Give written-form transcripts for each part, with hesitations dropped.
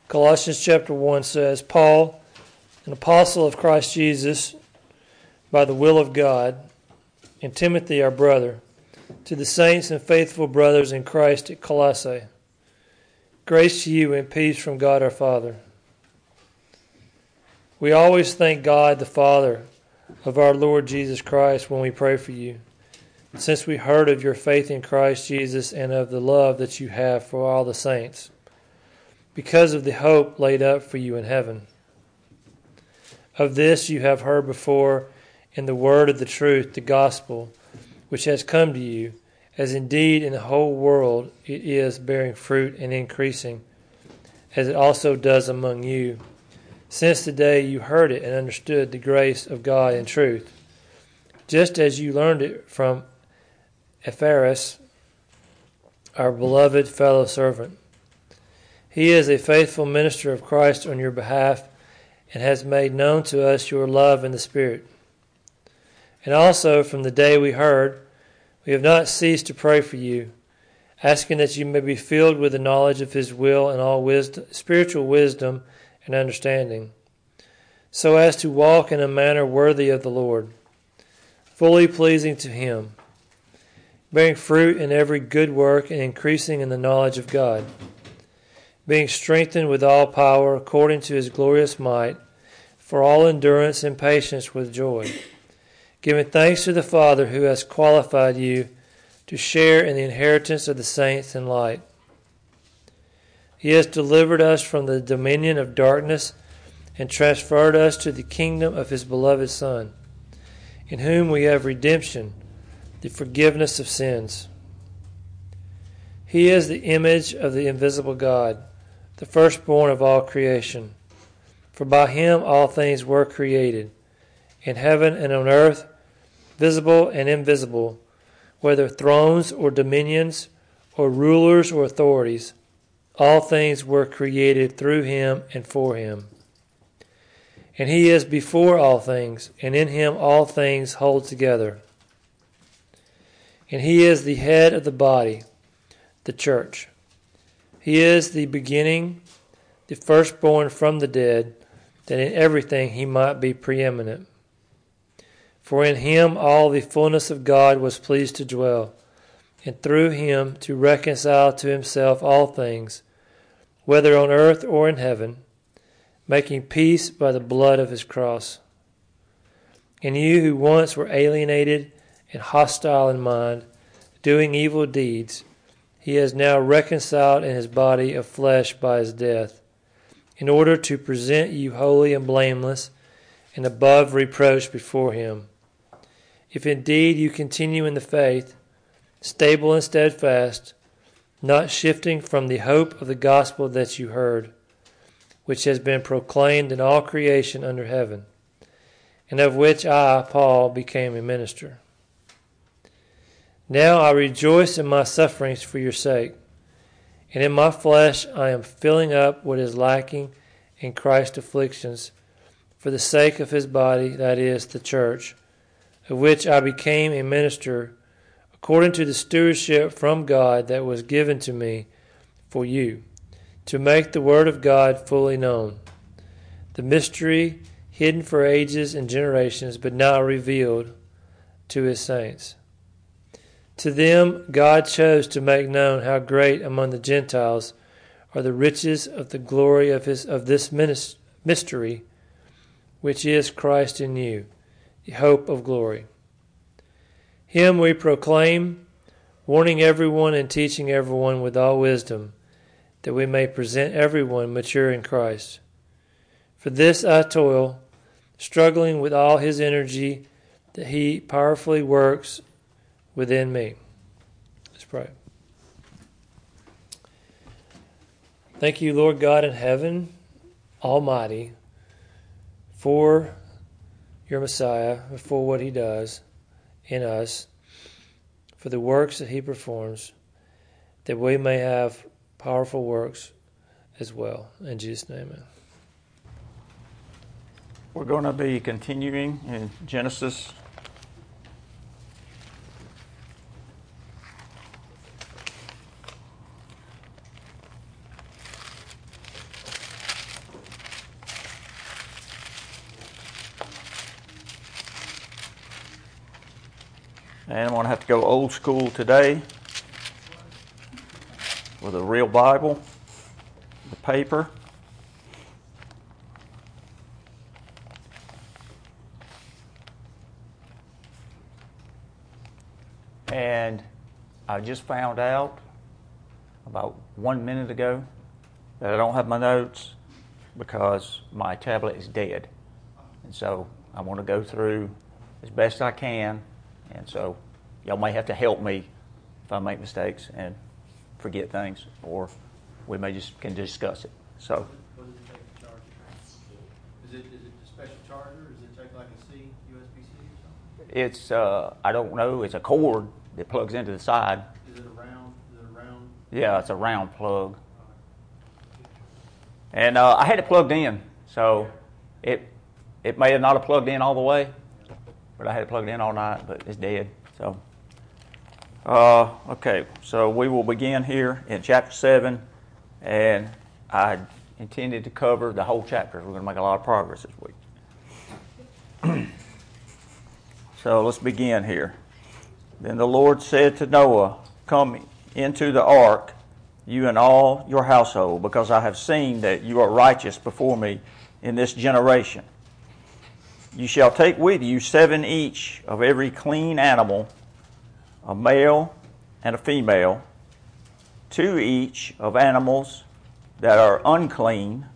Colossians chapter 1 says, Paul, an apostle of Christ Jesus, by the will of God, and Timothy our brother, to the saints and faithful brothers in Christ at Colossae. Grace to you and peace from God our Father. We always thank God the Father of our Lord Jesus Christ when we pray for you, since we heard of your faith in Christ Jesus and of the love that you have for all the saints, because of the hope laid up for you in heaven. Of this you have heard before in the word of the truth, the gospel, which has come to you, as indeed in the whole world it is bearing fruit and increasing, as it also does among you, since the day you heard it and understood the grace of God in truth, just as you learned it from Epaphras, our beloved fellow servant. He is a faithful minister of Christ on your behalf and has made known to us your love in the Spirit. And also from the day we heard, we have not ceased to pray for you, asking that you may be filled with the knowledge of His will and all wisdom, spiritual wisdom and understanding, so as to walk in a manner worthy of the Lord, fully pleasing to Him, bearing fruit in every good work and increasing in the knowledge of God, being strengthened with all power according to His glorious might, for all endurance and patience with joy, giving thanks to the Father who has qualified you to share in the inheritance of the saints in light. He has delivered us from the dominion of darkness and transferred us to the kingdom of His beloved Son, in whom we have redemption, the forgiveness of sins. He is the image of the invisible God, the firstborn of all creation. For by Him all things were created, in heaven and on earth, visible and invisible, whether thrones or dominions or rulers or authorities. All things were created through Him and for Him. And He is before all things, and in Him all things hold together. And He is the head of the body, the church. He is the beginning, the firstborn from the dead, that in everything He might be preeminent. For in Him all the fullness of God was pleased to dwell, and through Him to reconcile to Himself all things, whether on earth or in heaven, making peace by the blood of His cross. And you who once were alienated and hostile in mind, doing evil deeds, He has now reconciled in His body of flesh by His death, in order to present you holy and blameless and above reproach before Him. If indeed you continue in the faith, stable and steadfast, not shifting from the hope of the gospel that you heard, which has been proclaimed in all creation under heaven, and of which I, Paul, became a minister. Now I rejoice in my sufferings for your sake, and in my flesh I am filling up what is lacking in Christ's afflictions for the sake of His body, that is, the church, of which I became a minister according to the stewardship from God that was given to me for you, to make the word of God fully known, the mystery hidden for ages and generations, but now revealed to His saints. To them God chose to make known how great among the Gentiles are the riches of the glory of this mystery, which is Christ in you, the hope of glory. Him we proclaim, warning everyone and teaching everyone with all wisdom, that we may present everyone mature in Christ. For this I toil, struggling with all His energy that He powerfully works within me. Let's pray. Thank you, Lord God in heaven, Almighty, for your Messiah, for what He does in us, for the works that He performs, that we may have powerful works as well. In Jesus' name, amen. We're going to be continuing in Genesis And I'm going to have to go old school today with a real Bible, the paper. And I just found out about 1 minute ago that I don't have my notes because my tablet is dead. And so I want to go through as best I can. And so y'all may have to help me if I make mistakes and forget things, or we may just can discuss it. So. What does it take to charge it? Is it a special charger? Does it take like a USB-C or something? It's I don't know. It's a cord that plugs into the side. Is it a round? Yeah, it's a round plug. And I had it plugged in, so it may have not have plugged in all the way, but I had it plugged in all night, but it's dead. So, okay, so we will begin here in chapter 7, and I intended to cover the whole chapter. We're going to make a lot of progress this week. So let's begin here. Then the Lord said to Noah, "Come into the ark, you and all your household, because I have seen that you are righteous before me in this generation. You shall take with you 7 each of every clean animal, a male and a female, 2 each of animals that are unclean,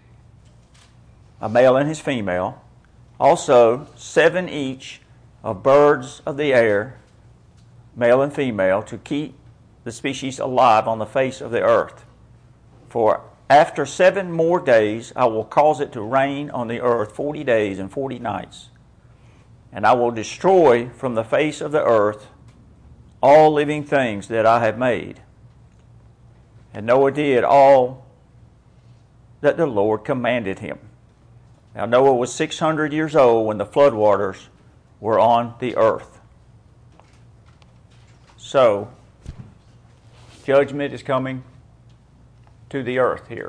a male and his female, also 7 each of birds of the air, male and female, to keep the species alive on the face of the earth. For after 7 more days I will cause it to rain on the earth 40 days and 40 nights. And I will destroy from the face of the earth all living things that I have made." And Noah did all that the Lord commanded him. Now Noah was 600 years old when the floodwaters were on the earth. So, judgment is coming to the earth here.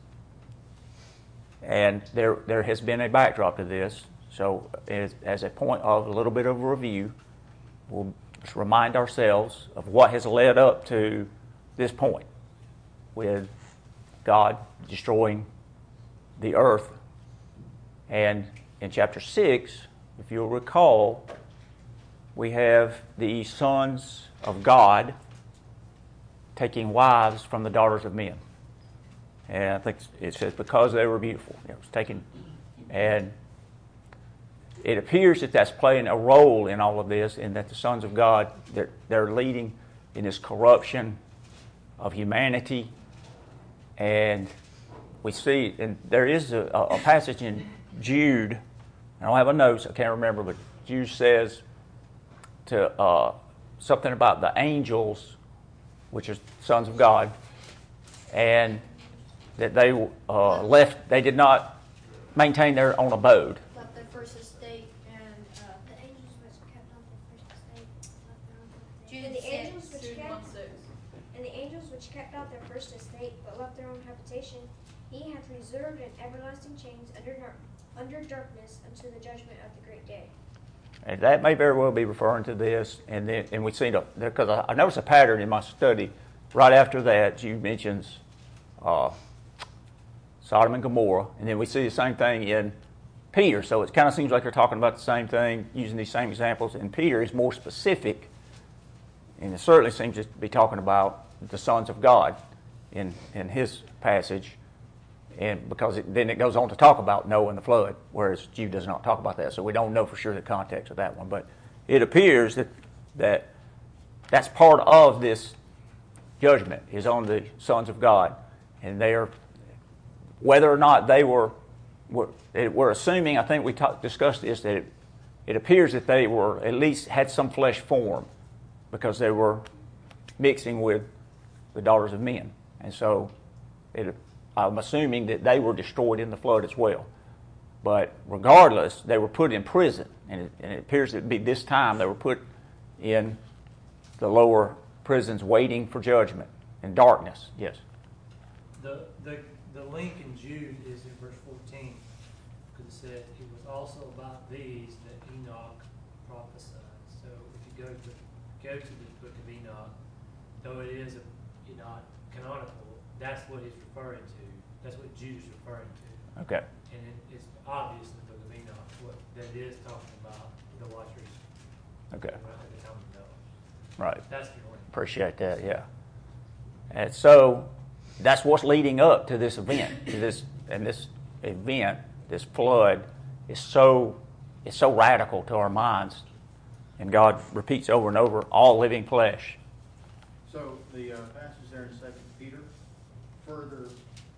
And there has been a backdrop to this. So as a point of a little bit of a review, we'll just remind ourselves of what has led up to this point with God destroying the earth. And in chapter 6, if you'll recall, we have the sons of God taking wives from the daughters of men. And I think it says because they were beautiful. It was taken, and it appears that that's playing a role in all of this, and that the sons of God, they're leading in this corruption of humanity. And we see, and there is a passage in Jude, I don't have a notes, I can't remember, but Jude says to something about the angels, which are sons of God, and that they they did not maintain their own abode. Left their first estate, and the angels which kept on their first estate left their own habitation. And the angels which kept out their first estate, but left their own habitation, he hath reserved in everlasting chains under darkness unto the judgment of the great day. And that may very well be referring to this, and we see because I noticed a pattern in my study. Right after that, Jude mentions Sodom and Gomorrah, and then we see the same thing in Peter. So it kind of seems like they're talking about the same thing, using these same examples. And Peter is more specific, and it certainly seems to be talking about the sons of God in his passage. And because then it goes on to talk about Noah and the flood, whereas Jude does not talk about that. So we don't know for sure the context of that one. But it appears that that's part of this judgment is on the sons of God. And they are, whether or not they we're assuming, I think we discussed this, that it appears that they were at least had some flesh form because they were mixing with the daughters of men. And so I'm assuming that they were destroyed in the flood as well. But regardless, they were put in prison. And it appears to be this time they were put in the lower prisons waiting for judgment in darkness. Yes? The link in Jude is in verse 14. Because it said, "It was also about these that Enoch prophesied." So if you go to the book of Enoch, though it is not canonical, that's what it's referring to. That's what Jude's referring to. Okay. And it's obvious in the book of Enoch what that is talking about the watchers. Okay. At the time of Noah. Right. That's the point. Appreciate that. Yeah. And so that's what's leading up to this event. This event, this flood, is so radical to our minds, and God repeats over and over, all living flesh. So the passage there in 2 Peter further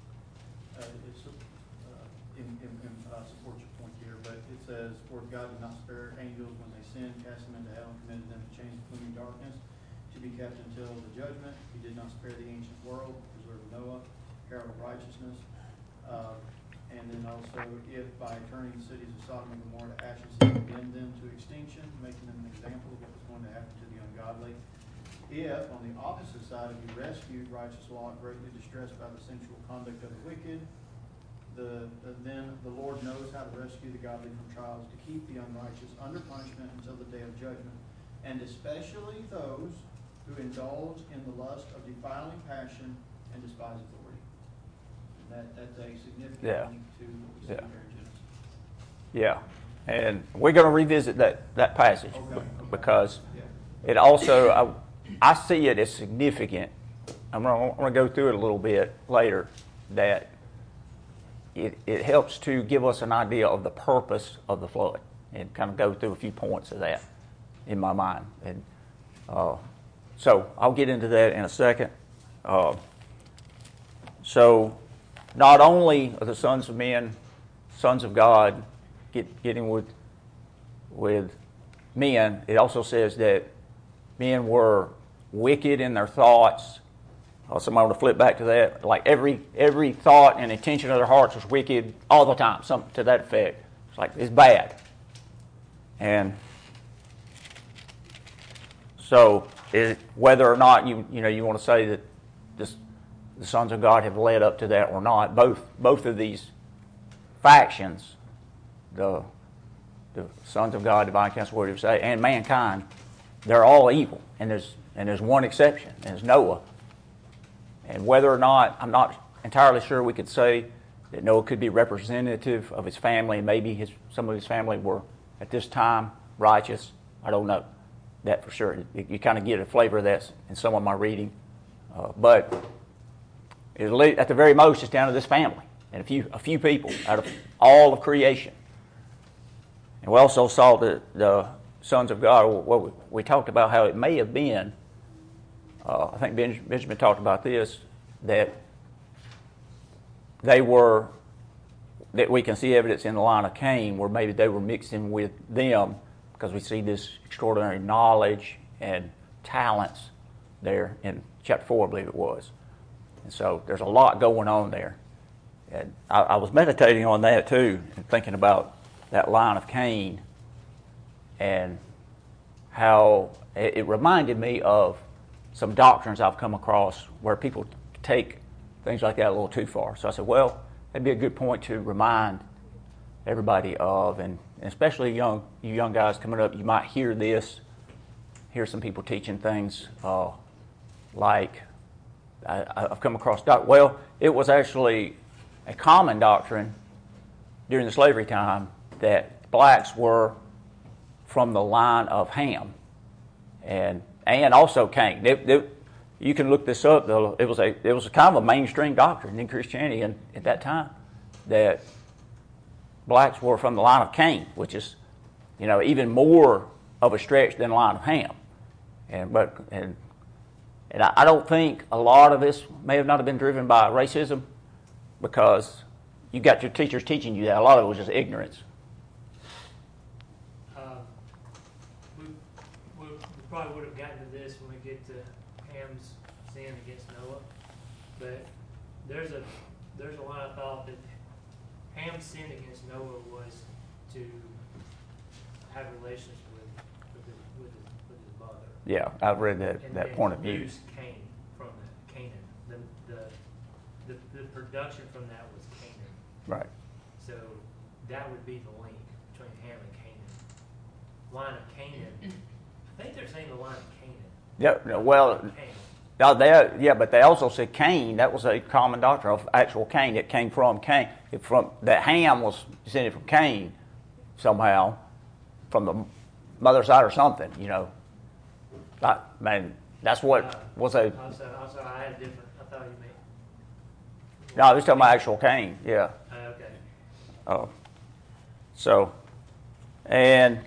supports your point here, but it says, "For God did not spare angels when they sinned, cast them into hell, and committed them to chains of gloomy darkness, to be kept until the judgment. He did not spare the ancient world, preserved Noah, herald of righteousness." And then also, if by turning the cities of Sodom and Gomorrah to ashes, he condemned them to extinction, making them an example of what was going to happen to the ungodly. If, on the opposite side, he rescued righteous Lot, greatly distressed by the sensual conduct of the wicked, then the Lord knows how to rescue the godly from trials, to keep the unrighteous under punishment until the day of judgment, and especially those who indulge in the lust of defiling passion and despise authority. That's a significant link to what we see here in Genesis. Yeah, and we're going to revisit that passage because Yeah. it also, I see it as significant. I'm going to go through it a little bit later, that it helps to give us an idea of the purpose of the flood, and kind of go through a few points of that in my mind. And so I'll get into that in a second. So not only are the sons of men, sons of God, getting with men, it also says that men were wicked in their thoughts. Somebody want to flip back to that? Like every thought and intention of their hearts was wicked all the time, something to that effect. It's like, it's bad. And so whether or not you want to say that the sons of God have led up to that or not, both of these factions, the sons of God, divine counsel, what do you say, and mankind, they're all evil. And there's one exception, and it's Noah. And whether or not, I'm not entirely sure we could say that Noah could be representative of his family, and maybe some of his family were at this time righteous. I don't know that for sure. You kind of get a flavor of that in some of my reading. But at the very most, it's down to this family and a few people out of all of creation. And we also saw the sons of God. We talked about how it may have been, I think Benjamin talked about this, that we can see evidence in the line of Cain where maybe they were mixing with them, because we see this extraordinary knowledge and talents there in chapter 4, I believe it was. And so there's a lot going on there. And I was meditating on that too, and thinking about that line of Cain and how it reminded me of some doctrines I've come across where people take things like that a little too far. So I said, well, that'd be a good point to remind everybody of, and especially you young guys coming up, you might hear some people teaching things like I've come across. It was actually a common doctrine during the slavery time that blacks were from the line of Ham, and also Cain. You can look this up. It was a kind of a mainstream doctrine in Christianity at that time that blacks were from the line of Cain, which is, even more of a stretch than the line of Ham. And I don't think a lot of this may have not have been driven by racism, because you got your teachers teaching you that. A lot of it was just ignorance. We probably would have gotten to this when we get to Ham's sin against Noah, but there's a line of thought that Ham's sin against Noah was to have relations with his mother. Yeah, I've read that point of view. And Cain from that, Canaan. The production from that was Canaan. Right. So that would be the link between Ham and Canaan. Line of Canaan I think they're saying the line of Canaan. Yeah, well, but they also said Cain. That was a common doctrine of actual Cain. It came from Cain. That Ham was descended from Cain somehow, from the mother side or something. That's what was a. Also, I had a different. I thought you meant. No, I was talking about actual Cain. Yeah. Okay. So, and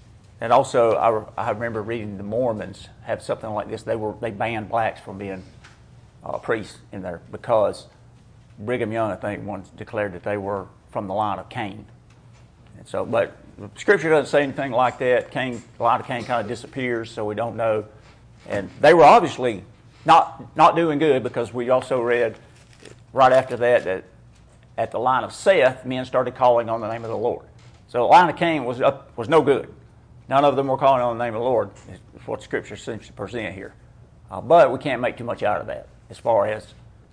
also I remember reading the Mormons have something like this. They banned blacks from being priests in there because Brigham Young, I think, once declared that they were from the line of Cain. And so, but Scripture doesn't say anything like that. The line of Cain kind of disappears, so we don't know. And they were obviously not doing good, because we also read right after that at the line of Seth, men started calling on the name of the Lord. So the line of Cain was no good. None of them were calling on the name of the Lord, is what Scripture seems to present here. But we can't make too much out of that as far as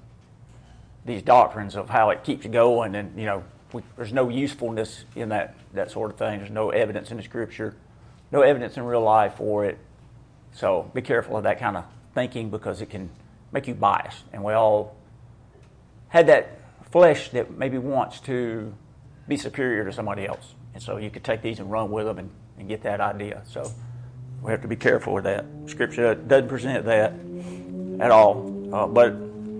these doctrines of how it keeps going, and there's no usefulness in that sort of thing. There's no evidence in the Scripture, no evidence in real life for it. So be careful of that kind of thinking, because it can make you biased. And we all had that flesh that maybe wants to be superior to somebody else. And so you could take these and run with them and get that idea. So we have to be careful with that. Scripture doesn't present that at all. But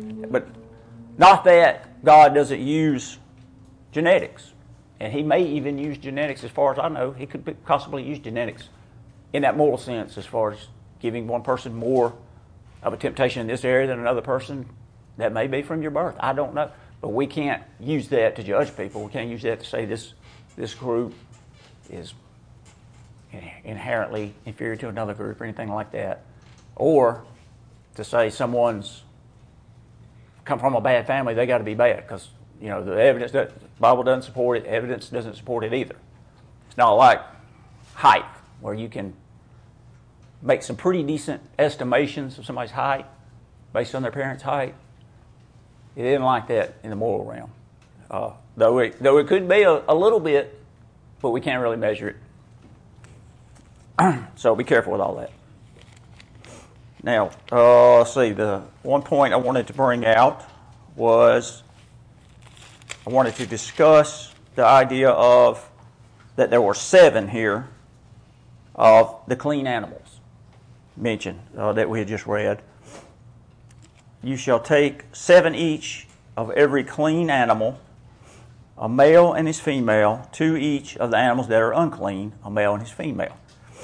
not that God doesn't use genetics. And he may even use genetics, as far as I know. He could possibly use genetics in that moral sense, as far as giving one person more of a temptation in this area than another person. That may be from your birth. I don't know. But we can't use that to judge people. We can't use that to say this group is inherently inferior to another group or anything like that. Or to say someone's come from a bad family, they got to be bad, because the evidence, that the Bible doesn't support it, evidence doesn't support it either. It's not like height, where you can make some pretty decent estimations of somebody's height based on their parents' height. It isn't like that in the moral realm. Though it could be a little bit, but we can't really measure it. So be careful with all that. Now, let's see. The one point I wanted to bring out was I wanted to discuss the idea of that there were 7 here of the clean animals mentioned that we had just read. You shall take 7 each of every clean animal, a male and his female, 2 each of the animals that are unclean, a male and his female.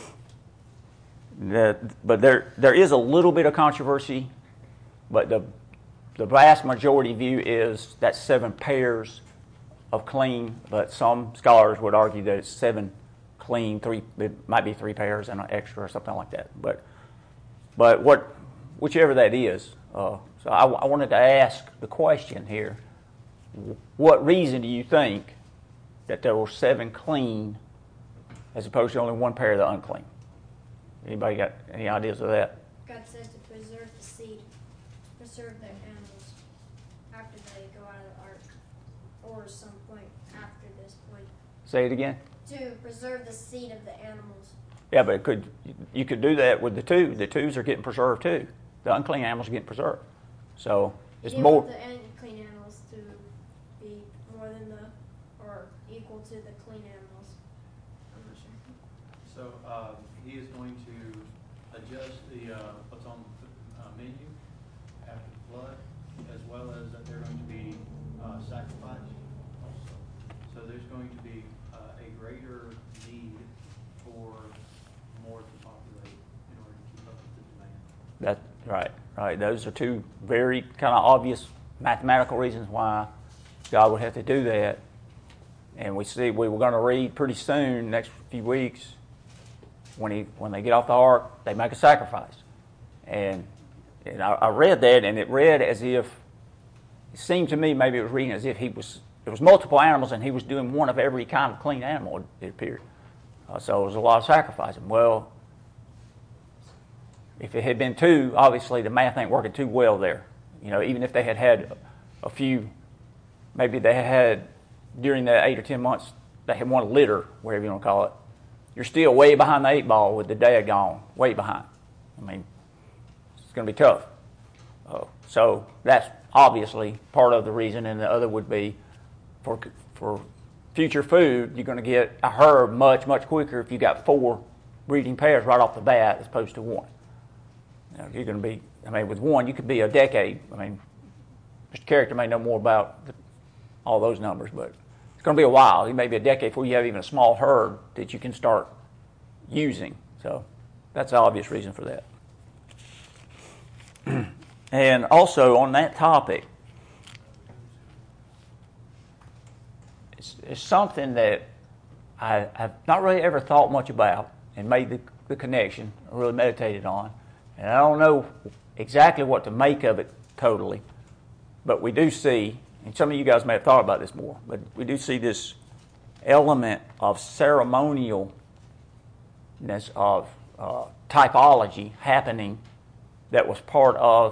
But there is a little bit of controversy, but the vast majority view is that 7 pairs of clean, but some scholars would argue that it's 7 clean, 3, it might be 3 pairs and an extra or something like that. But whichever that is. So I wanted to ask the question here: what reason do you think that there were 7 clean as opposed to only 1 pair of the unclean? Anybody got any ideas of that? God says to preserve the seed, preserve their animals after they go out of the ark, or some point after this point. Say it again. To preserve the seed of the animals. Yeah, but you could do that with the 2. The 2s are getting preserved too. The unclean animals are getting preserved. So it's you more. Want the unclean animals to be more than or equal to the clean animals. I'm not sure. So he is going to adjust what's on the menu after the flood, as well as that they're going to be sacrificed also. So there's going to be a greater need for more to populate in order to keep up with the demand. That's right. Right. Those are 2 very kind of obvious mathematical reasons why God would have to do that. And we were going to read pretty soon, next few weeks, when they get off the ark, they make a sacrifice. And I read that, and it read as if, it seemed to me maybe it was reading as if there was multiple animals and he was doing one of every kind of clean animal, it appeared. So it was a lot of sacrificing. Well, if it had been 2, obviously the math ain't working too well there. Even if they had a few, maybe they had during the 8 or 10 months, they had 1 litter, whatever you want to call it, you're still way behind the 8 ball with the day gone, way behind. I mean, it's going to be tough. So that's obviously part of the reason, and the other would be for future food, you're going to get a herd much, much quicker if you got 4 breeding pairs right off the bat as opposed to 1. You're going to be, with 1, you could be a decade. Mr. Character may know more about all those numbers, but it's going to be a while. It may be a decade before you have even a small herd that you can start using. So that's the obvious reason for that. And also on that topic, it's something that I have not really ever thought much about and made the connection, or really meditated on. And I don't know exactly what to make of it totally, but we do see, and some of you guys may have thought about this more, but we do see this element of ceremonialness, of typology happening that was part of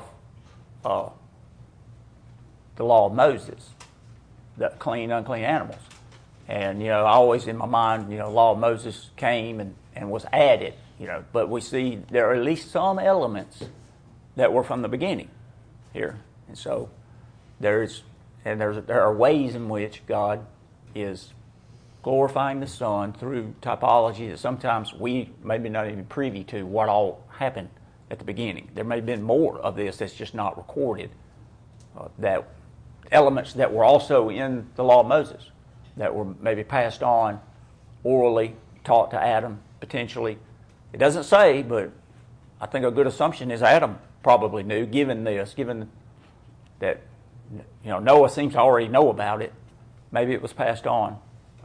the law of Moses, the clean, unclean animals. And, I always in my mind, law of Moses came and was added, but we see there are at least some elements that were from the beginning here. And so there are ways in which God is glorifying the Son through typology that sometimes we maybe not even privy to what all happened at the beginning. There may have been more of this that's just not recorded, that elements that were also in the law of Moses that were maybe passed on orally, taught to Adam potentially. It doesn't say, but I think a good assumption is Adam probably knew, given that Noah seems to already know about it. Maybe it was passed on.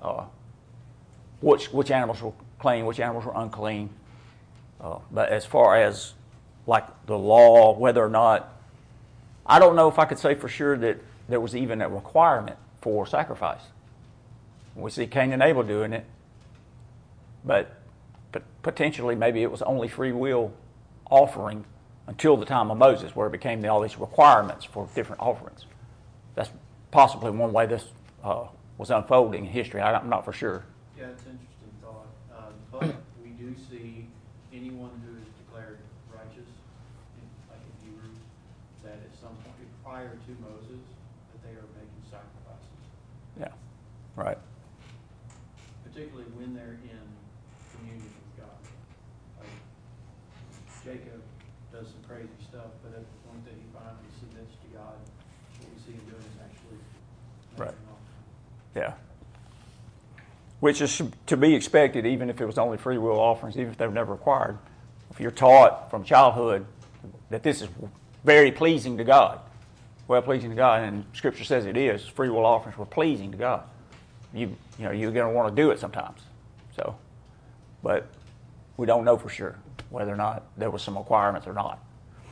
Which animals were clean, which animals were unclean. But as far as like the law, whether or not, I don't know if I could say for sure that there was even a requirement for sacrifice. We see Cain and Abel doing it, but potentially maybe it was only free will offering until the time of Moses, where it became all these requirements for different offerings. That's possibly one way this was unfolding in history. I'm not for sure. Yeah, it's an interesting thought. But we do see anyone who is declared righteous, like in Hebrews, that at some point prior to Moses, that they are making sacrifices. Yeah, right. Particularly when they're in communion with God. Like Jacob does some crazy stuff, but at the point that he finally submits to God, what we see him doing is actually right. Yeah. Which is to be expected, even if it was only free will offerings, even if they were never required. If you're taught from childhood that this is very pleasing to God, well pleasing to God, and Scripture says it is, free will offerings were pleasing to God. You're going to want to do it sometimes. So, but we don't know for sure whether or not there was some requirements or not.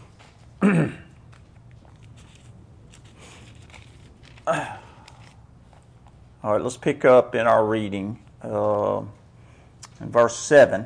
All right, let's pick up in our reading in verse 7.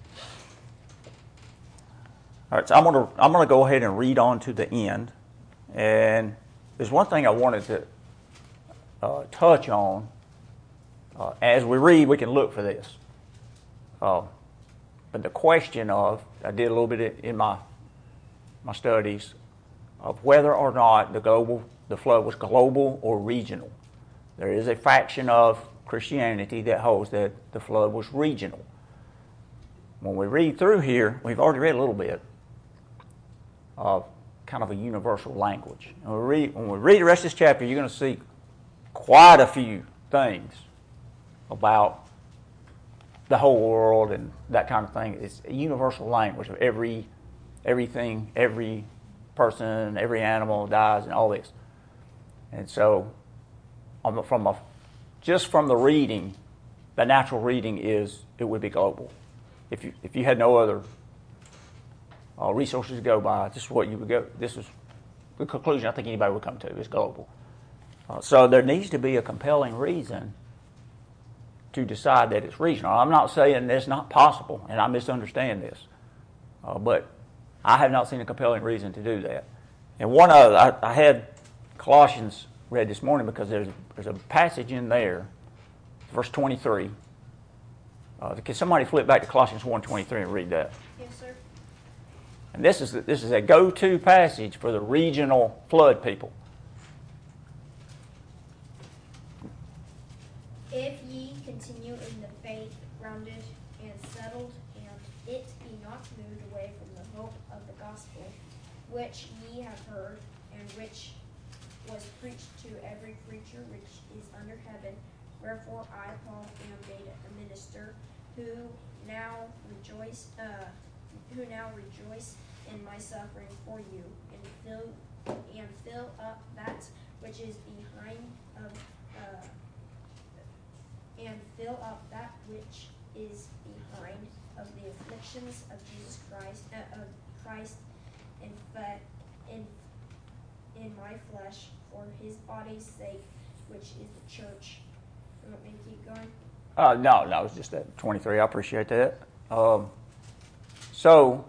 All right, so I'm going to go ahead and read on to the end. And there's one thing I wanted to touch on. As we read, we can look for this. But the question of, I did a little bit in my studies, of whether or not the flood was global or regional. There is a faction of Christianity that holds that the flood was regional. When we read through here, we've already read a little bit of kind of a universal language. And when we read the rest of this chapter, you're going to see quite a few things about the whole world and that kind of thing. It's a universal language of everything, every person, every animal dies and all this. And so just from the reading, the natural reading is it would be global. If you had no other resources to go by, this is what you would go. This is the conclusion I think anybody would come to. Is global. So there needs to be a compelling reason to decide that it's regional. I'm not saying it's not possible, and I misunderstand this, but I have not seen a compelling reason to do that. And one other, I had Colossians read this morning because there's a passage in there, verse 23, Can somebody flip back to Colossians 1:23 and read that? Yes, sir. And this is a go-to passage for the regional flood people. If ye continue in the faith, grounded and settled, and it be not moved away from the hope of the gospel, which ye have heard, and which was preached to every creature which is under heaven, wherefore I, Paul, am made a minister, who now rejoice in my suffering for you, and fill up that which is behind of and fill up that which is behind of the afflictions of Jesus Christ, in my flesh, for his body's sake, which is the church. You want me to keep going? No, it's just that 23. I appreciate that. So,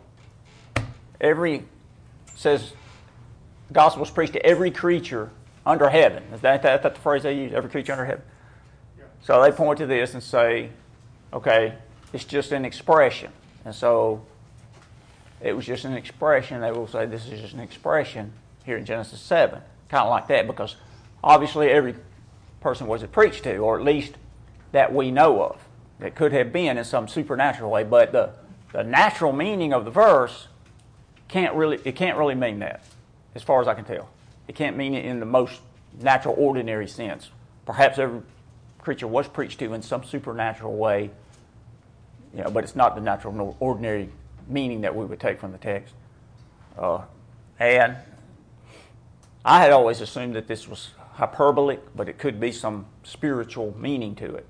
says, gospel is preached to every creature under heaven. Is that the phrase they use? Every creature under heaven. Yeah. So they point to this and say, okay, it's just an expression. And so it was just an expression. They will say this is just an expression here in Genesis 7. Kind of like that, because obviously every person was it preached to, or at least that we know of. That could have been in some supernatural way, but the natural meaning of the verse can't really mean that, as far as I can tell. It can't mean it in the most natural, ordinary sense. Perhaps every creature was preached to in some supernatural way, but it's not the natural, ordinary meaning that we would take from the text. And I had always assumed that this was hyperbolic, but it could be some spiritual meaning to it.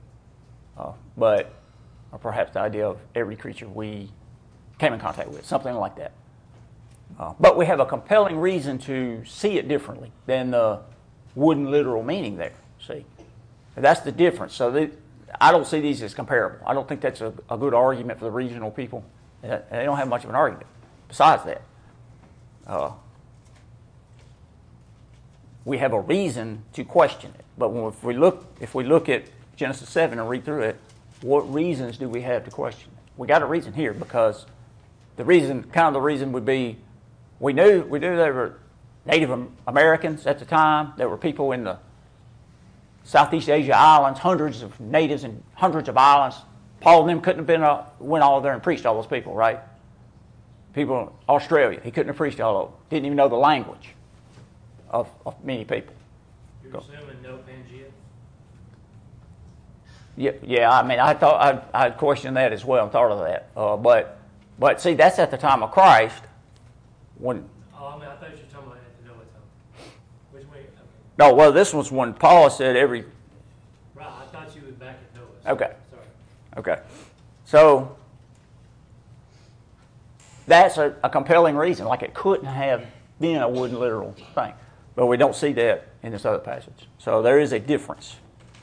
Or perhaps the idea of every creature we came in contact with, something like that. But we have a compelling reason to see it differently than the wooden literal meaning there. See, and that's the difference. So I don't see these as comparable. I don't think that's a good argument for the regional people. And they don't have much of an argument. Besides that, we have a reason to question it. But if we look at Genesis 7 and read through it, what reasons do we have to question it? We got a reason here, because the reason would be we knew there were Native Americans at the time. There were people in the Southeast Asia islands, hundreds of natives in hundreds of islands. Paul and them couldn't have went all there and preached to all those people, right? People in Australia, he couldn't have preached to all of them. Didn't even know the language of many people. You're assuming no Pangea? Yeah. I mean, I'd questioned that as well and thought of that. But see, that's at the time of Christ. When I thought you were talking about at the Noah time. Which way? Okay. No, well, this was when Paul said every. Right, I thought you were back at Noah. Okay. Sorry. Okay. So that's a compelling reason. Like, it couldn't have been a wooden literal thing. But we don't see that in this other passage. So there is a difference.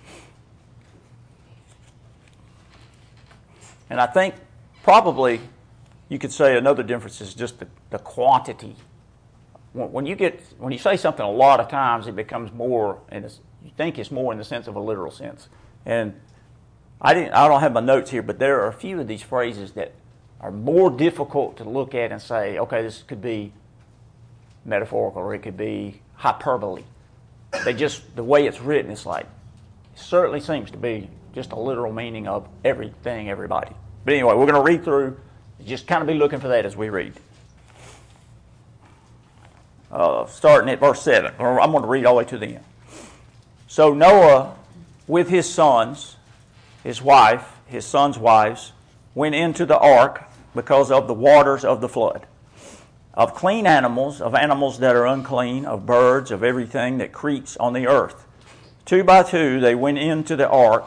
And I think probably you could say another difference is just the quantity. When you say something a lot of times, it becomes more, and you think it's more in the sense of a literal sense. And I don't have my notes here, but there are a few of these phrases that are more difficult to look at and say, okay, this could be metaphorical, or it could be hyperbole. The way it's written, it's like, it certainly seems to be just a literal meaning of everything, everybody. But anyway, we're going to read through, just kind of be looking for that as we read. Starting at verse 7. I'm going to read all the way to the end. So Noah, with his sons, his wife, his sons' wives, went into the ark because of the waters of the flood. Of clean animals, of animals that are unclean, of birds, of everything that creeps on the earth. 2 by 2 they went into the ark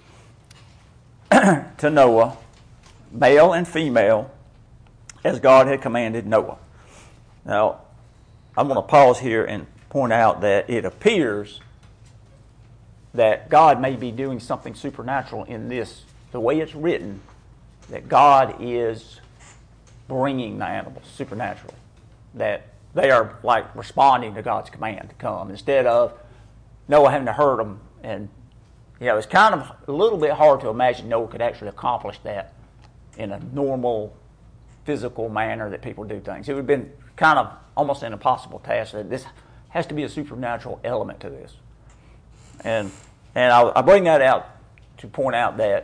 to Noah, male and female, as God had commanded Noah. Now, I'm going to pause here and point out that it appears that God may be doing something supernatural in this. The way it's written, that God is bringing the animals supernaturally. That they are like responding to God's command to come, instead of Noah having to herd them and it's kind of a little bit hard to imagine Noah could actually accomplish that in a normal physical manner that people do things. It would have been kind of almost an impossible task. That this has to be a supernatural element to this. And I bring that out to point out that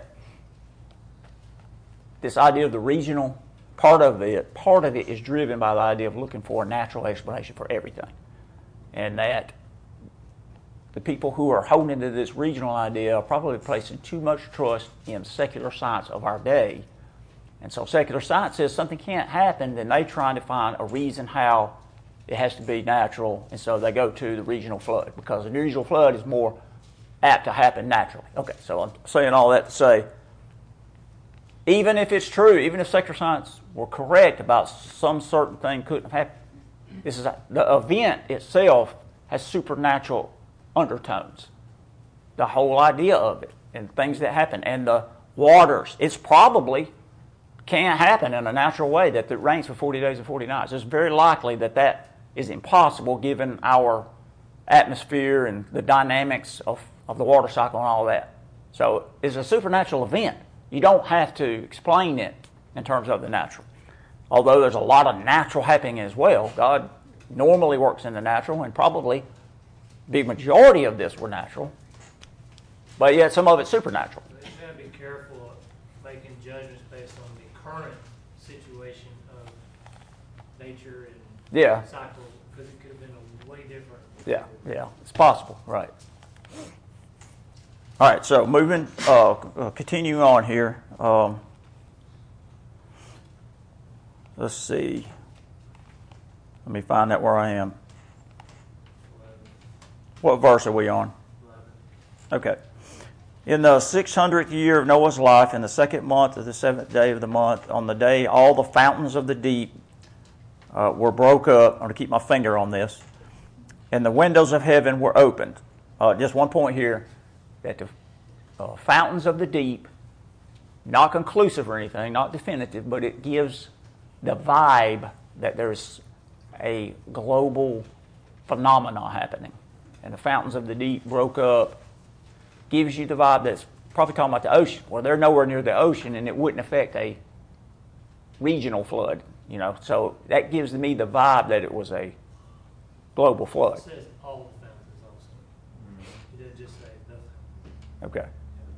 this idea of the regional part of it is driven by the idea of looking for a natural explanation for everything. And that the people who are holding to this regional idea are probably placing too much trust in secular science of our day. And so secular science says something can't happen, then they're trying to find a reason how it has to be natural, and so they go to the regional flood, because the regional flood is more apt to happen naturally. Okay, so I'm saying all that to say, even if it's true, even if secular science were correct about some certain thing couldn't have happened, the event itself has supernatural undertones. The whole idea of it and things that happen, and the waters, it's probably can't happen in a natural way that it rains for 40 days and 40 nights. It's very likely that is impossible given our atmosphere and the dynamics of the water cycle and all that. So it's a supernatural event. You don't have to explain it in terms of the natural. Although there's a lot of natural happening as well. God normally works in the natural, and probably the majority of this were natural. But yet some of it's supernatural. You have to be careful of making judgments based on the current situation of nature and cycle, because it could have been a way different. Yeah, it's possible, right. All right, so moving, continuing on here. Let's see. Let me find out where I am. 11. What verse are we on? 11. Okay. In the 600th year of Noah's life, in the 2nd month of the 7th day of the month, on the day all the fountains of the deep were broke up. I'm going to keep my finger on this. And the windows of heaven were opened. Just one point here, that the fountains of the deep, not conclusive or anything, not definitive, but it gives the vibe that there's a global phenomena happening. And the fountains of the deep broke up, gives you the vibe that's probably talking about the ocean. Well, they're nowhere near the ocean, and it wouldn't affect a regional flood, So that gives me the vibe that it was a global flood. It says all the fountains also. It didn't just say nothing. Okay.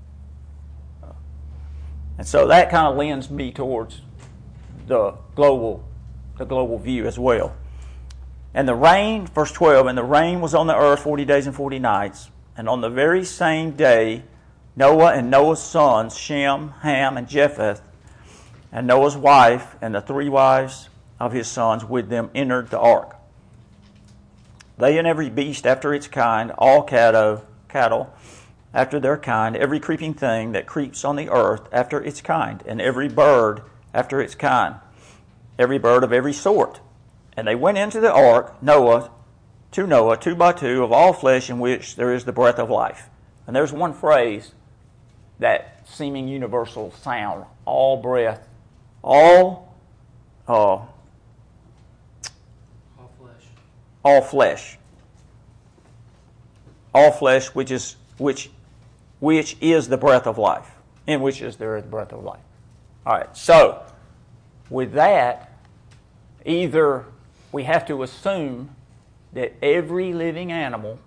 And so that kind of lends me towards the global view as well. And the rain, verse 12, and the rain was on the earth 40 days and 40 nights. And on the very same day, Noah and Noah's sons, Shem, Ham, and Japheth, and Noah's wife, and the 3 wives of his sons with them entered the ark. They and every beast after its kind, all cattle after their kind, every creeping thing that creeps on the earth after its kind, and every bird after its kind, every bird of every sort. And they went into the ark, Noah, 2 by 2, of all flesh in which there is the breath of life. And there's one phrase, that seeming universal sound, all breath, all flesh. All flesh, which is the breath of life, in which is there is the breath of life. All right, so with that, either we have to assume that every living animal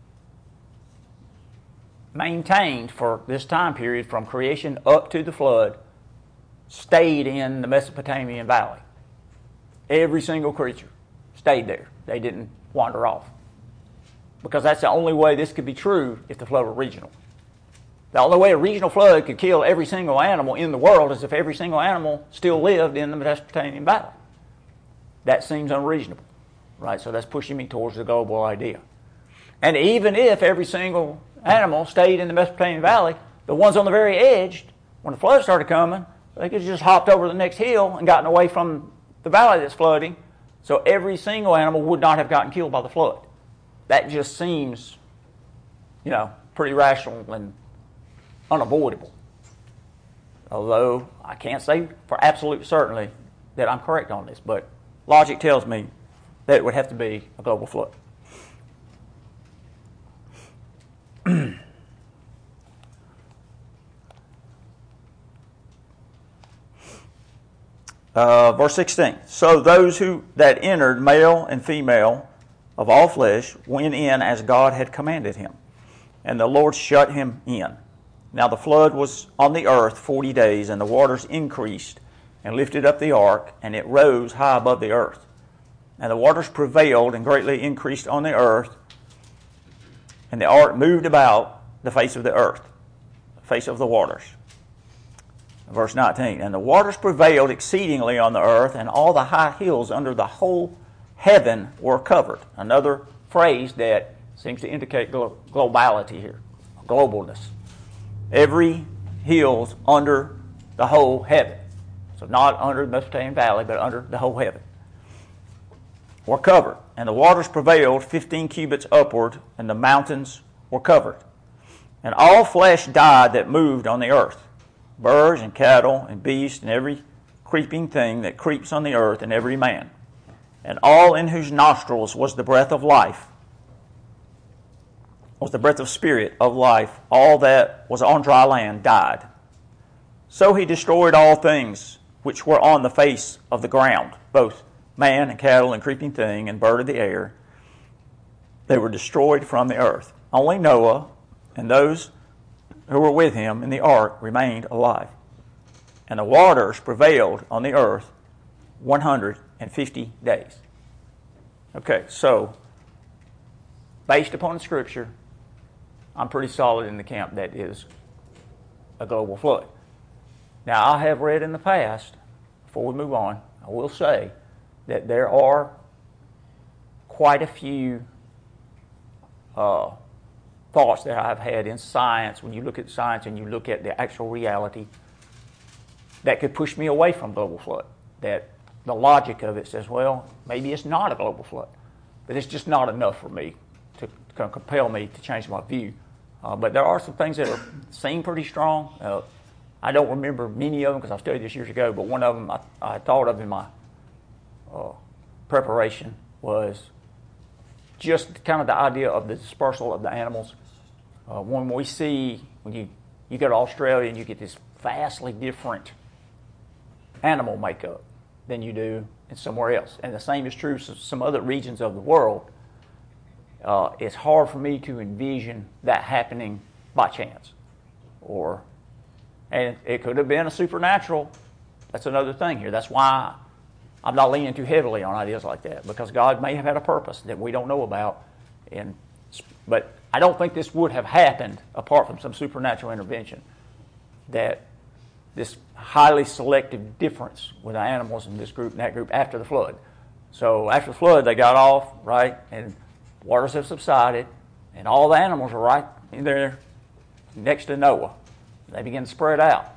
maintained for this time period from creation up to the flood stayed in the Mesopotamian valley. Every single creature stayed there. They didn't wander off. Because that's the only way this could be true if the flood were regional. The only way a regional flood could kill every single animal in the world is if every single animal still lived in the Mesopotamian valley. That seems unreasonable, right? So that's pushing me towards the global idea. And even if every single animal stayed in the Mesopotamian valley, the ones on the very edge, when the flood started coming, they could have just hopped over the next hill and gotten away from the valley that's flooding. So every single animal would not have gotten killed by the flood. That just seems, pretty rational and unavoidable. Although I can't say for absolute certainty that I'm correct on this, but logic tells me that it would have to be a global flood. verse 16. So those that entered, male and female, of all flesh, went in as God had commanded him. And the Lord shut him in. Now the flood was on the earth 40 days, and the waters increased and lifted up the ark, and it rose high above the earth. And the waters prevailed and greatly increased on the earth, and the ark moved about the face of the earth, the face of the waters. Verse 19, and the waters prevailed exceedingly on the earth, and all the high hills under the whole heaven were covered. Another phrase that seems to indicate globality here, globalness. Every hill's under the whole heaven. So not under the Mesopotamian Valley, but under the whole heaven. Were covered. And the waters prevailed 15 cubits upward, and the mountains were covered. And all flesh died that moved on the earth, birds and cattle and beasts and every creeping thing that creeps on the earth, and every man. And all in whose nostrils was the breath of life, was the breath of spirit of life, all that was on dry land died. So he destroyed all things which were on the face of the ground, both man and cattle and creeping thing and bird of the air. They were destroyed from the earth. Only Noah and those who were with him in the ark remained alive. And the waters prevailed on the earth 150 days. Okay, so based upon the Scripture, I'm pretty solid in the camp that is a global flood. Now, I have read in the past, before we move on, I will say that there are quite a few thoughts that I've had in science, when you look at science and you look at the actual reality, that could push me away from global flood. That the logic of it says, well, maybe it's not a global flood. But it's just not enough for me to compel me to change my view. But there are some things that seem pretty strong. I don't remember many of them because I studied this years ago, but one of them I thought of in my preparation was just kind of the idea of the dispersal of the animals. When you go to Australia and you get this vastly different animal makeup than you do in somewhere else. And the same is true for some other regions of the world. It's hard for me to envision that happening by chance. And it could have been a supernatural. That's another thing here. That's why I'm not leaning too heavily on ideas like that, because God may have had a purpose that we don't know about. But I don't think this would have happened apart from some supernatural intervention, that this highly selective difference with the animals in this group and that group after the flood. So after the flood, they got off, right, and waters have subsided, and all the animals are right in there next to Noah. They begin to spread out.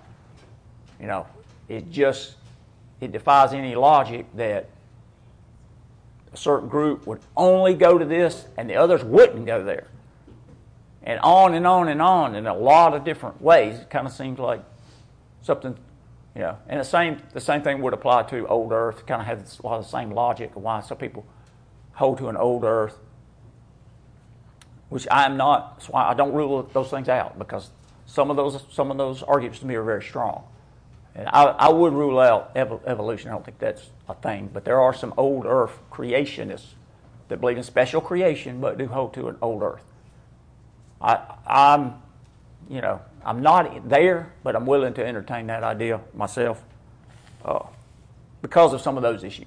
It defies any logic that a certain group would only go to this and the others wouldn't go there. And on and on and on in a lot of different ways. It kind of seems like something, and the same thing would apply to old earth. It kind of has a lot of the same logic of why some people hold to an old earth, which I am not. That's why I don't rule those things out, because some of those arguments to me are very strong. And I would rule out evolution. I don't think that's a thing. But there are some old earth creationists that believe in special creation but do hold to an old earth. I'm not there, but I'm willing to entertain that idea myself because of some of those issues.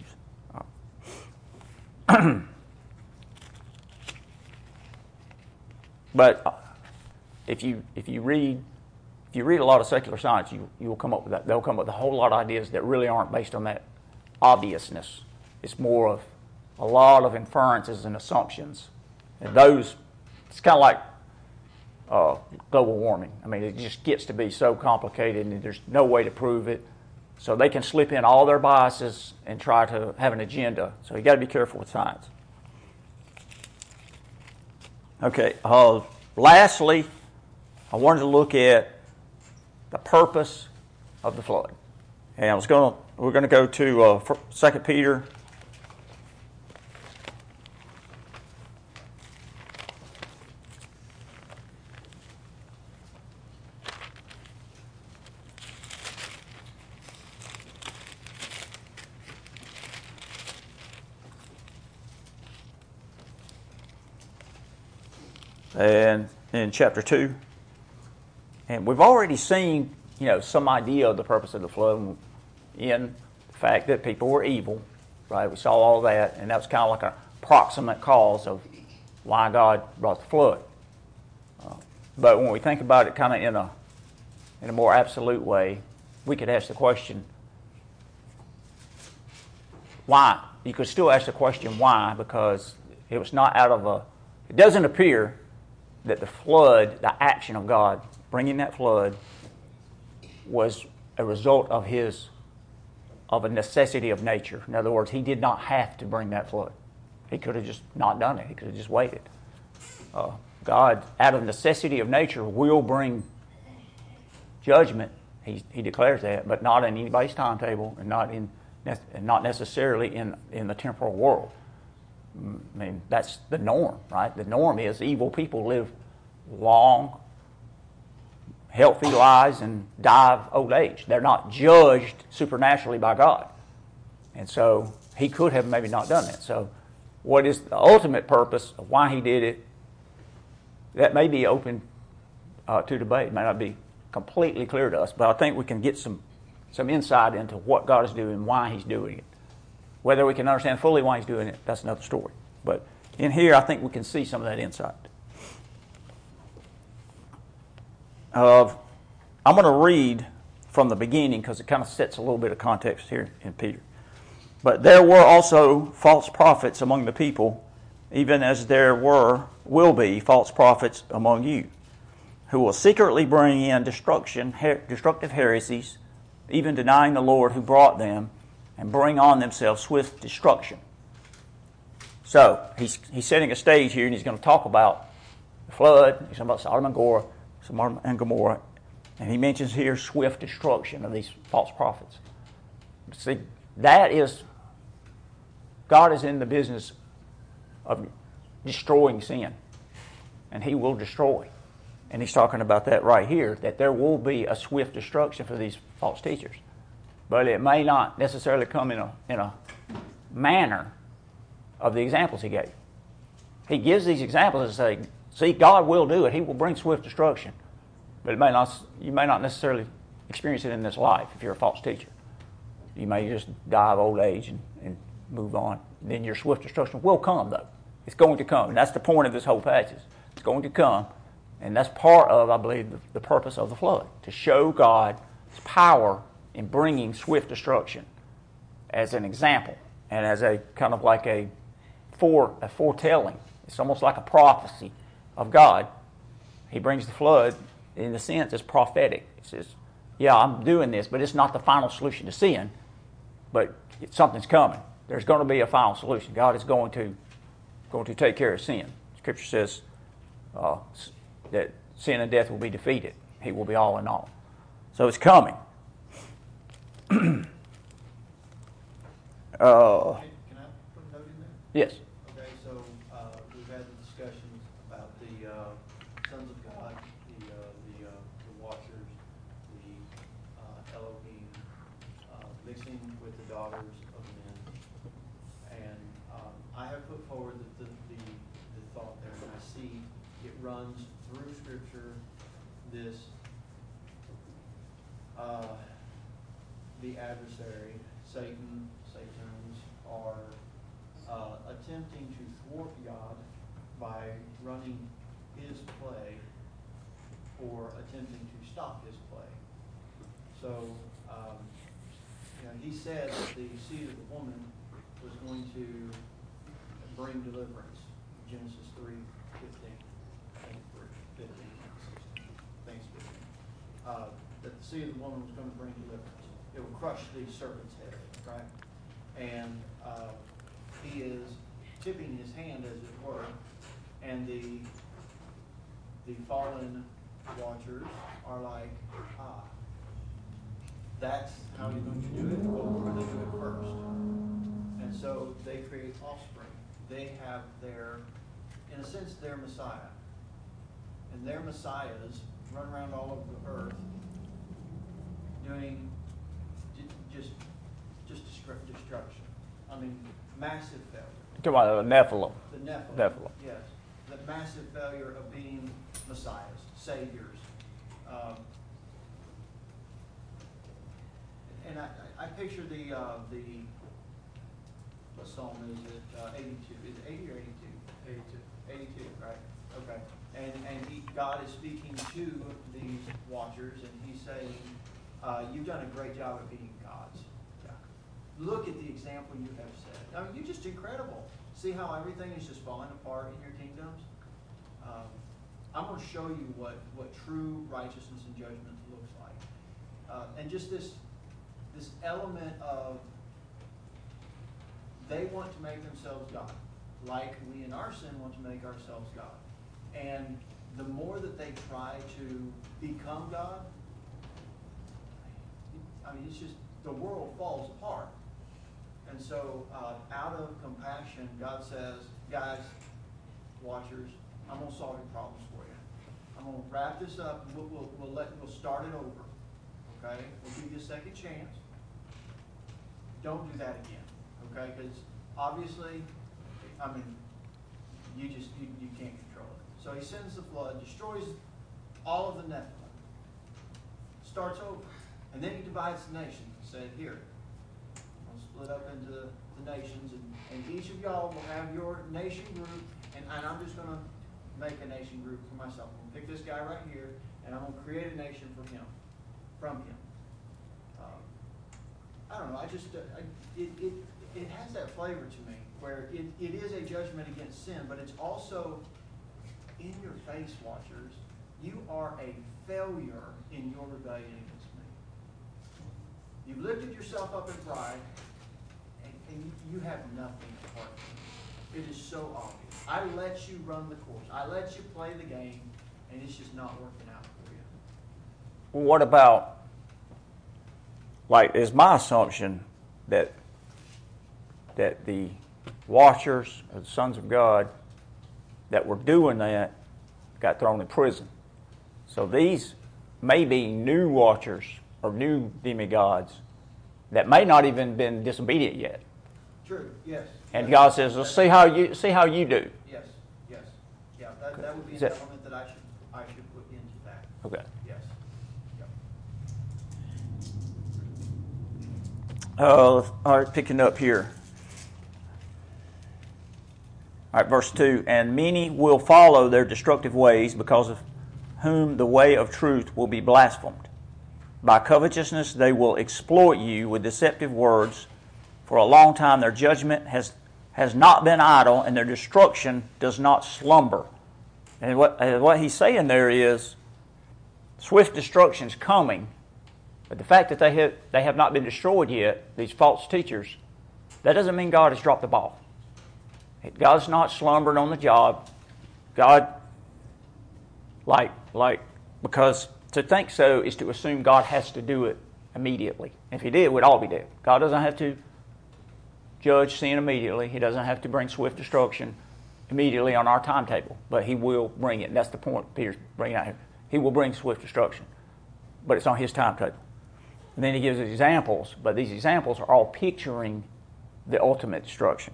But if you read a lot of secular science, you will come up with that. They'll come up with a whole lot of ideas that really aren't based on that obviousness. It's more of a lot of inferences and assumptions, and those it's kind of like global warming. I mean, it just gets to be so complicated, and there's no way to prove it. So they can slip in all their biases and try to have an agenda. So you got to be careful with science. Okay. Lastly, I wanted to look at the purpose of the flood, and we're going to go to 2 Peter. and in chapter 2. And we've already seen, some idea of the purpose of the flood in the fact that people were evil, right? We saw all that, and that was kind of like a proximate cause of why God brought the flood. But when we think about it kind of in a more absolute way, we could ask the question, why? You could still ask the question why, because it was not it doesn't appear that the flood, the action of God bringing that flood, was a result of a necessity of nature. In other words, he did not have to bring that flood. He could have just not done it. He could have just waited. God, out of necessity of nature, will bring judgment. He declares that, but not in anybody's timetable, and not necessarily in the temporal world. I mean, that's the norm, right? The norm is evil people live long, healthy lives and die of old age. They're not judged supernaturally by God. And so he could have maybe not done that. So what is the ultimate purpose of why he did it? That may be open to debate. It may not be completely clear to us, but I think we can get some insight into what God is doing, why he's doing it. Whether we can understand fully why he's doing it, that's another story. But in here, I think we can see some of that insight. I'm going to read from the beginning because it kind of sets a little bit of context here in Peter. But there were also false prophets among the people, even as there will be false prophets among you, who will secretly bring in destructive heresies, even denying the Lord who brought them, and bring on themselves swift destruction. So he's setting a stage here, and he's going to talk about the flood. He's talking about Sodom and Gomorrah, and he mentions here swift destruction of these false prophets. See, God is in the business of destroying sin, and he will destroy. And he's talking about that right here, that there will be a swift destruction for these false teachers. But it may not necessarily come in a manner of the examples he gave. He gives these examples and say, see, God will do it. He will bring swift destruction. But you may not necessarily experience it in this life if you're a false teacher. You may just die of old age and move on. Then your swift destruction will come, though. It's going to come. And that's the point of this whole passage. It's going to come. And that's part of, I believe, the purpose of the flood, to show God's power in bringing swift destruction as an example and as a kind of like a foretelling. It's almost like a prophecy of God. He brings the flood, in a sense, as prophetic. He says, yeah, I'm doing this, but it's not the final solution to sin, but something's coming. There's going to be a final solution. God is going to take care of sin. Scripture says that sin and death will be defeated. He will be all in all. So it's coming. Can I put a note in there? Yes. Okay, so we've had the discussions about the sons of God, the watchers, the Elohim, mixing with the daughters of men, and I have put forward the thought there, and I see it runs through Scripture. This the adversary, Satan's, are attempting to thwart God by running his play or attempting to stop his play. So, he said that the seed of the woman was going to bring deliverance. Genesis 3:15. Thanks, 15. That the seed of the woman was going to bring deliverance. It will crush the serpent's head, right? And he is tipping his hand, as it were, and the fallen watchers are like, that's how you're going to do it? Well, we're going to do it first. And so they create offspring. They have in a sense, their Messiah. And their Messiahs run around all over the earth doing just destruction. I mean, massive failure. You're talking about the Nephilim. The Nephilim. Nephilim. Yes. the massive failure of being messiahs, saviors. And I picture the what psalm is it? 82. Is it 80 or 82? 82. 82, right? Okay. And God is speaking to these watchers, and He's saying, "You've done a great job of being gods. Yeah. Look at the example you have set. I mean, you're just incredible. See how everything is just falling apart in your kingdoms? I'm going to show you what true righteousness and judgment looks like. And just this element of they want to make themselves God, like we in our sin want to make ourselves God. And the more that they try to become God, I mean, it's just the world falls apart. And so, out of compassion, God says, guys, watchers, I'm going to solve your problems for you. I'm going to wrap this up, and we'll start it over. Okay? We'll give you a second chance. Don't do that again. Okay? Because obviously, I mean, you can't control it. So He sends the flood, destroys all of the Nephilim, starts over, and then He divides the nations and said, here, split up into the nations, and each of y'all will have your nation group, and I'm just going to make a nation group for myself. I'm going to pick this guy right here, and I'm going to create a nation from him. I don't know. It has that flavor to me, where it is a judgment against sin, but it's also in your face, watchers. You are a failure in your rebellion against me. You've lifted yourself up in pride, and you have nothing apart from me. It is so obvious. I let you run the course. I let you play the game, and it's just not working out for you. Well, what about, like, is my assumption that the watchers, or the sons of God, that were doing that got thrown in prison. So these may be new watchers or new demigods that may not even been disobedient yet. True. Yes. And God says, "Well, see how you do." Yes. Yeah. That would be an element that I should put into that. Okay. Yes. Yep. All right, picking up here. All right, verse 2, "And many will follow their destructive ways, because of whom the way of truth will be blasphemed. By covetousness they will exploit you with deceptive words. For a long time their judgment has not been idle, and their destruction does not slumber." And what he's saying there is, swift destruction is coming, but the fact that they have not been destroyed yet, these false teachers, that doesn't mean God has dropped the ball. God's not slumbering on the job. God, because to think so is to assume God has to do it immediately. If He did, we'd all be dead. God doesn't have to judge sin immediately. He doesn't have to bring swift destruction immediately on our timetable, but He will bring it. And that's the point Peter's bringing out here. He will bring swift destruction, but it's on His timetable. And then He gives examples, but these examples are all picturing the ultimate destruction.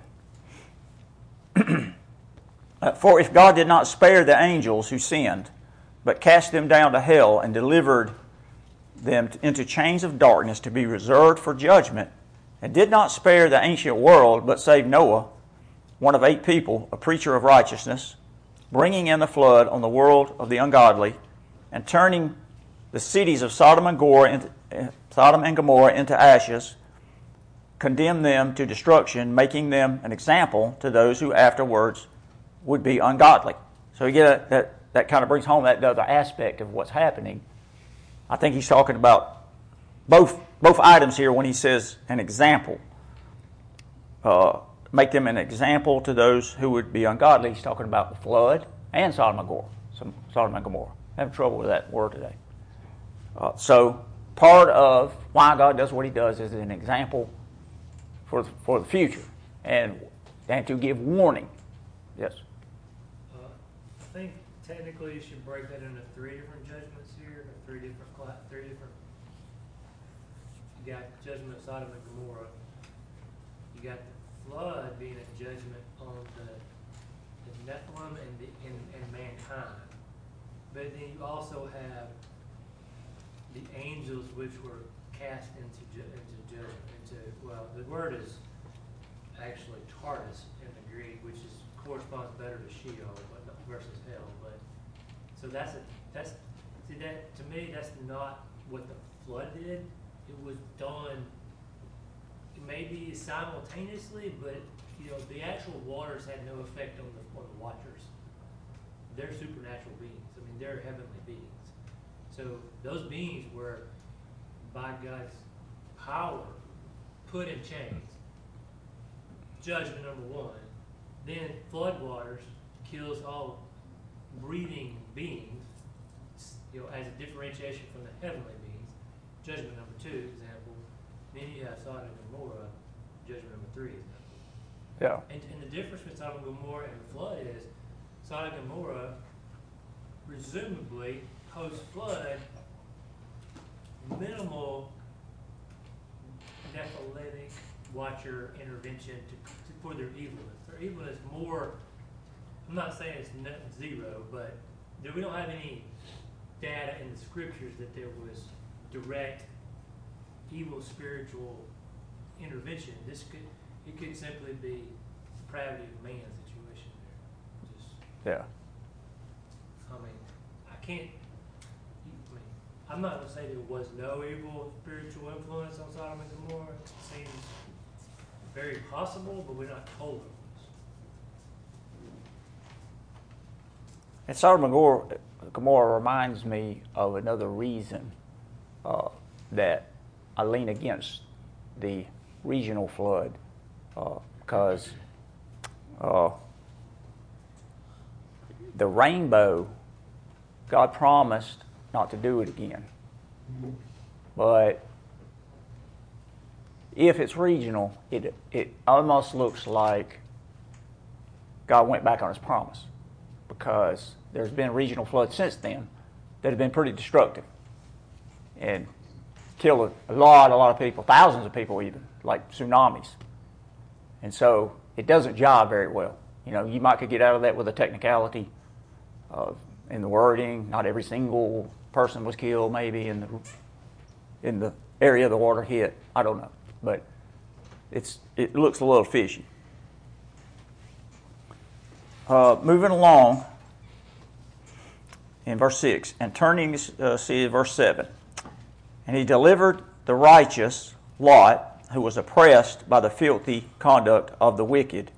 "For if God did not spare the angels who sinned, but cast them down to hell and delivered them into chains of darkness to be reserved for judgment, and did not spare the ancient world, but saved Noah, one of 8 people, a preacher of righteousness, bringing in the flood on the world of the ungodly, and turning the cities of Sodom and Gomorrah into ashes, condemned them to destruction, making them an example to those who afterwards would be ungodly." So you get that kind of brings home that other aspect of what's happening. I think he's talking about both items here when he says an example. Make them an example to those who would be ungodly. He's talking about the flood and Sodom and Gomorrah. I'm having trouble with that word today. So part of why God does what He does is an example for the future, and to give warning. Yes. I think technically you should break that into 3 different judgments here, or 3 different. You got judgment of Sodom and Gomorrah. You got the flood being a judgment on the the Nephilim and mankind. But then you also have the angels which were cast into judgment. Well, the word is actually Tartarus in the Greek, which corresponds better to Sheol versus hell. But so that to me that's not what the flood did. It was done maybe simultaneously, but the actual waters had no effect on the watchers. They're supernatural beings. I mean, they're heavenly beings. So those beings were, by God's power, put in chains. Judgment number one. Then flood waters kills all breathing beings, as a differentiation from the heavenly beings. Judgment number two, example. Then you have Sodom and Gomorrah. Judgment number three, example. Yeah. And the difference between Sodom and Gomorrah and the flood is Sodom and Gomorrah, presumably post-flood, minimal Nephilitic watcher intervention for their evilness. Their evilness more, I'm not saying it's net zero, but we don't have any data in the scriptures that there was direct evil spiritual intervention. It could simply be depravity of man situation there. I'm not going to say there was no evil spiritual influence on Sodom and Gomorrah. It seems very possible, but we're not told it was. And Sodom and Gomorrah reminds me of another reason that I lean against the regional flood, because the rainbow, God promised not to do it again. But if it's regional, it almost looks like God went back on his promise, because there's been regional floods since then that have been pretty destructive and killed a lot of people, thousands of people even, like tsunamis. And so it doesn't jive very well. You might could get out of that with a technicality in the wording. Not every single person was killed, maybe in the area the water hit. I don't know, but it looks a little fishy. Moving along in verse 6, and turning to see verse 7. And he delivered the righteous Lot, who was oppressed by the filthy conduct of the wicked.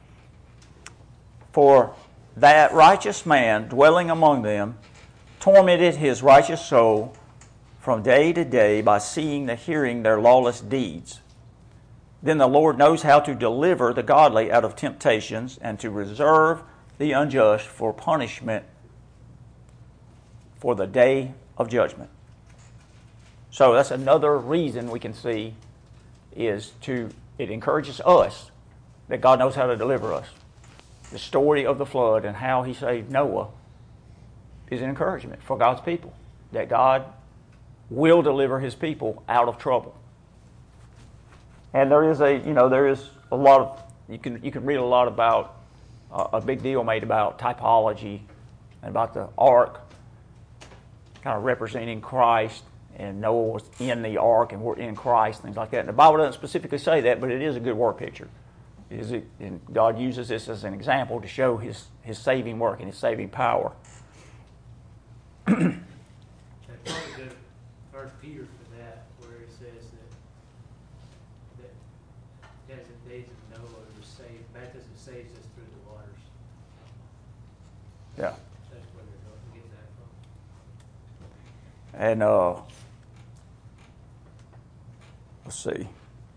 For that righteous man dwelling among them tormented his righteous soul from day to day by seeing and hearing their lawless deeds. Then the Lord knows how to deliver the godly out of temptations and to reserve the unjust for punishment for the day of judgment. So that's another reason we can see it encourages us that God knows how to deliver us. The story of the flood and how he saved Noah is an encouragement for God's people, that God will deliver his people out of trouble. And there is a lot of, you can read a lot about, a big deal made about typology and about the ark kind of representing Christ, and Noah was in the ark and we're in Christ, things like that. And the Bible doesn't specifically say that, but it is a good word picture. And God uses this as an example to show his saving work and his saving power. I'd probably go to 1 Peter for that, where it says that as in days of Noah, baptism saves us through the waters. Yeah. That's where they're going to get that from. And let's see.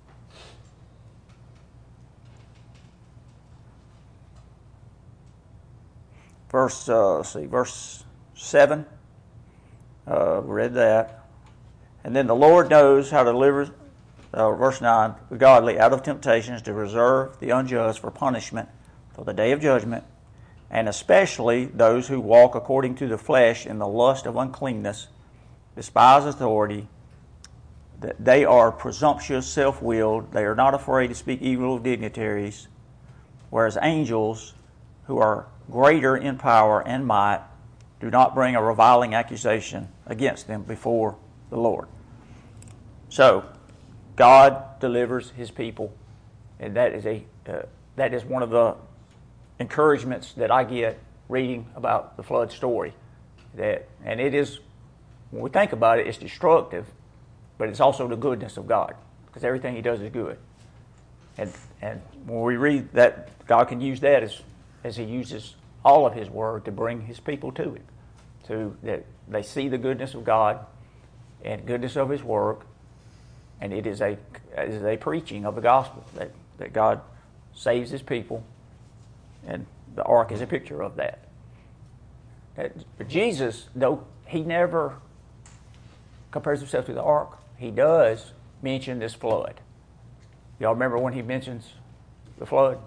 Verse 7. We read that. And then the Lord knows how to deliver, verse 9, the godly out of temptations, to reserve the unjust for punishment for the day of judgment, and especially those who walk according to the flesh in the lust of uncleanness, despise authority, that they are presumptuous, self-willed, they are not afraid to speak evil of dignitaries, whereas angels who are greater in power and might do not bring a reviling accusation against them before the Lord. So, God delivers His people, and that is one of the encouragements that I get reading about the flood story. And it is, when we think about it, it's destructive, but it's also the goodness of God, because everything He does is good. And when we read that, God can use that as He uses all of His Word to bring His people to Him, that they see the goodness of God and goodness of His work, and it is a preaching of the gospel that God saves His people, and the ark is a picture of that. But Jesus, though He never compares Himself to the ark, He does mention this flood. Y'all remember when He mentions the flood?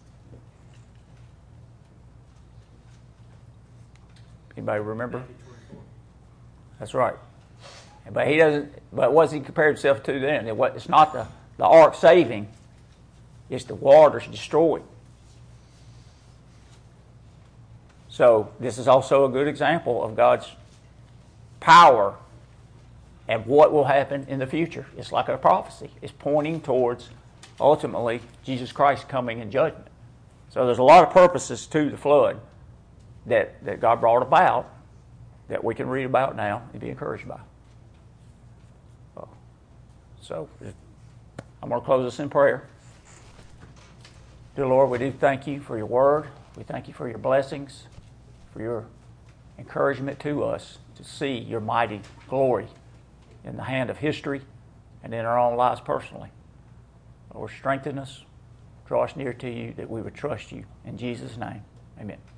Anybody remember? That's right. But He doesn't. But what does He compare Himself to then? It's not the ark saving; it's the waters destroying. So this is also a good example of God's power and what will happen in the future. It's like a prophecy. It's pointing towards, ultimately, Jesus Christ coming in judgment. So there's a lot of purposes to the flood that God brought about that we can read about now and be encouraged by. So I'm going to close this in prayer. Dear Lord, we do thank You for Your word. We thank You for Your blessings, for Your encouragement to us to see Your mighty glory in the hand of history and in our own lives personally. Lord, strengthen us, draw us near to You, that we would trust You. In Jesus' name, amen.